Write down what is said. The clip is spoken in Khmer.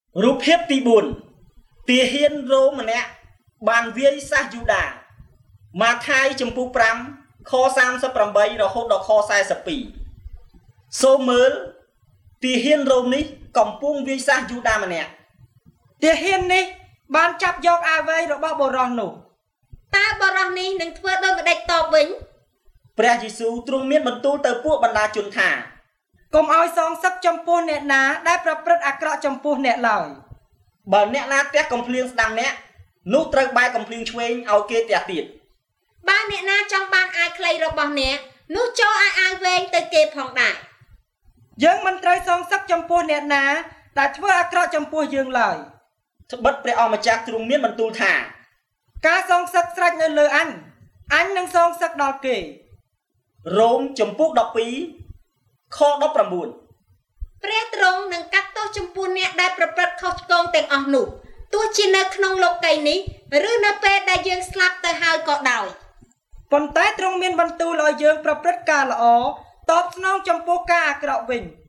រូបភាពទី4ទាហានរ៉ូមម្នាក់បានវាយសាសយូដាម៉ាថាយចំពុក5ខ38រហូតដល់ខ42សូមមើលទាហានរ៉ូមនេះកំពុងវាយសាសយូដាម្នាក់ទាហាននេះបានចាប់យកអាវែងរបស់បុរសនោះតើបុរសនេះនឹងធ្វើដូចម្ដេចតបវិញព្រះយេស៊ូវទ្រង់មានបន្ទូលទៅពួកបណ្ដាជនថាកុំឲ្យសងសឹកចំពោះអ្នកណាដែលប្រព្រឹត្តអាក្រក់ចំពោះអ្នកឡើយបើអ្នកណាទះកំភ្លៀងស្ដាំអ្នកនោះត្រូវបែរកំភ្លៀងឆ្វេងឲ្យគេទះទៀតបើអ្នកណាចង់បានអាវខ្លីរបស់អ្នកនោះចូលឲ្យអាវវែងទៅគេផងដែរយើងមិនត្រូវសងសឹកចំពោះអ្នកណាដែលធ្វើអាក្រក់ចំពោះយើងឡើយត្បិតព្រះអម្ចាស់ទ្រង់មានបន្ទូលថាការសងសឹកស្រេចនៅលើអញនឹងសងសឹកដល់គេរ៉ូមចំពុក12ខ19 ព្រះទ្រង់នឹងកាត់ទោសចំពោះអ្នកដែលប្រព្រឹត្តខុសឆ្គងទាំងអស់នោះទោះជានៅក្នុងលោកីយ៍នេះឬនៅពេលដែលយើងស្លាប់ទៅហើយក៏ដោយប៉ុន្តែទ្រង់មានបន្ទូលឲ្យយើងប្រព្រឹត្តការល្អតបស្នងចំពោះការអាក្រក់វិញ